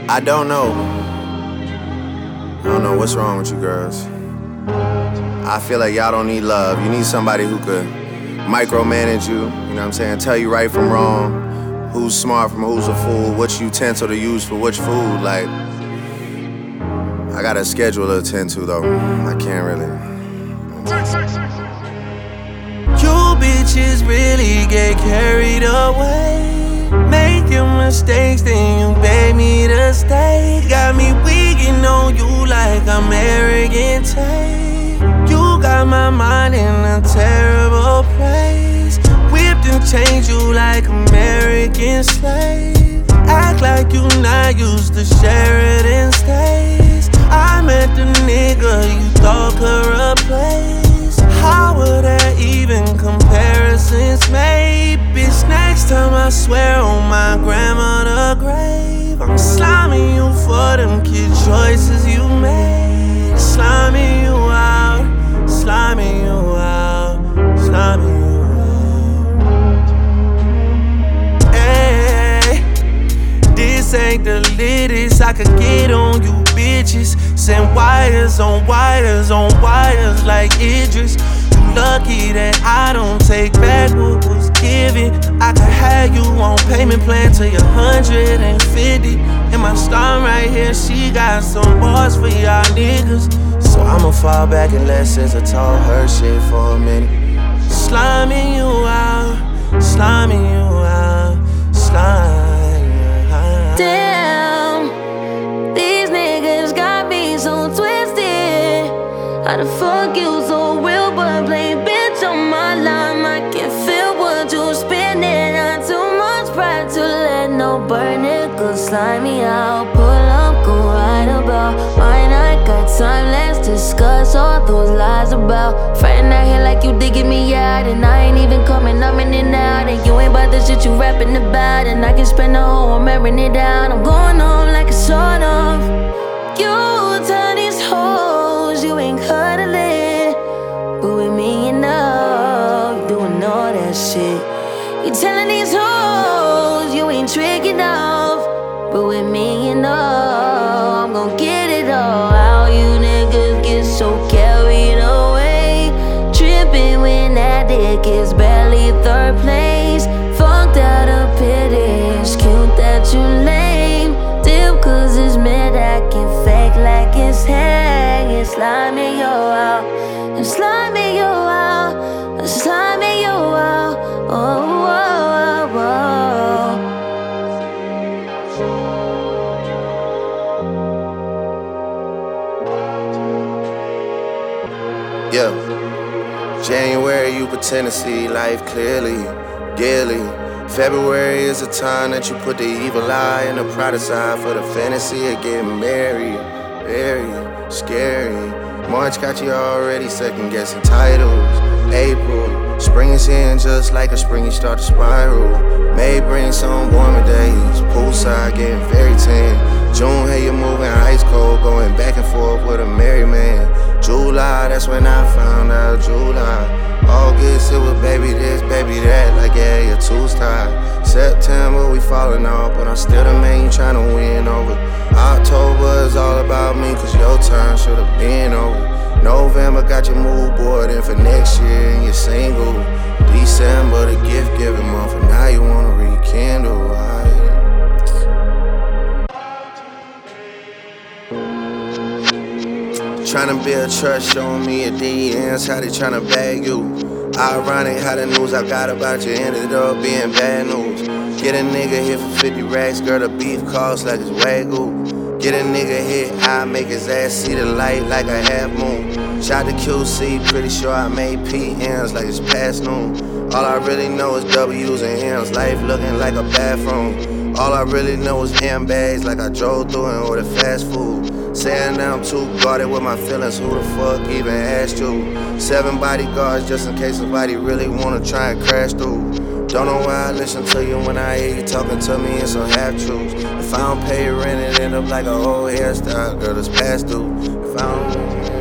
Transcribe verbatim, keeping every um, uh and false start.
I don't know. I don't know what's wrong with you girls. I feel like y'all don't need love. You need somebody who could micromanage you, you know what I'm saying? Tell you right from wrong, who's smart from who's a fool, which utensil to use for which food. Like, I got a schedule to attend to though. I can't really. You bitches really get carried away, making mistakes, then you beg me to stay. Got me weaking on you like I'm arrogant tape. You got my mind in a terrible place, whipped and changed you like American slave. Act like you not used to Sheridan stays. I met the nigga you thought could replace. How would there even comparisons made? Bitch, next time I swear on my grandmother's grave, I'm sliming you for them kid choices you made. Sliming you out, sliming you out, sliming you out. Hey, this ain't the latest I could get on you bitches. Send wires on wires on wires like Idris. You lucky that I don't take back what was given. I could have you on payment plan till you're one hundred fifty. And my star right here, she got some bars for y'all niggas. So I'ma fall back and let SZA talk her shit for a minute. Sliming you out, sliming you out, sliming you out. Damn, these niggas got me so twisted. How the fuck you so real but play bitch on my line? I can feel what you spinning. Not too much pride to let no burn nigga slime me out. Pull up, go right about mine. I got time, let's discuss all those lies about friend out here like you digging me out, and I ain't even coming, I'm in and out, and you ain't about the shit you rapping about, and I can spend the whole I'm airing it down. I'm going home like a sort of. You tell these hoes you ain't cuddling, but with me you know you doing all that shit. You telling these hoes you ain't tricking off, but with me you know I'm gon' get it all. How you niggas get so carried away, tripping when that dick is barely third place. Fucked out of pity, it's cute that you lame. Dip cause it's mid, I can fake like it's hang. It's sliming you out, it's sliming you out, it's sliming you out. Oh, oh, oh, oh. Yeah. January, you pretend to see life clearly, daily. February is a time that you put the evil eye and the pride aside for the fantasy of getting married. Very scary. March got you already second guessing titles. April, spring is here and just like a spring you start to spiral. May bring some warmer days, poolside getting very tan. June, hey, you're moving ice cold, going back and forth with a married man. July, that's when I found out July. August, it was baby this, baby that, like yeah, you're too tired. September, we falling off, but I'm still the man you tryna win over. October is all about me, cause your turn should've been over. November got your mood board in for next year and you're single. December, the gift giving month, and now you wanna rekindle. I Tryna build trust, showing me your D Ms, how they tryna bag you. Ironic how the news I got about you ended up being bad news. Get a nigga hit for fifty racks, girl, the beef cost like it's Wagyu. Get a nigga hit, I make his ass see the light like a half moon. Shot to Q C, pretty sure I made P Ms like it's past noon. All I really know is W's and M's, life looking like a bathroom. All I really know is M bags like I drove through and ordered fast food. Saying now I'm too guarded with my feelings, who the fuck even asked you? Seven bodyguards just in case somebody really wanna try and crash through. Don't know why I listen to you when I hear you talking to me in some half-truths. If I don't pay rent, it end up like a whole hairstyle, girl, it's past due. If I don't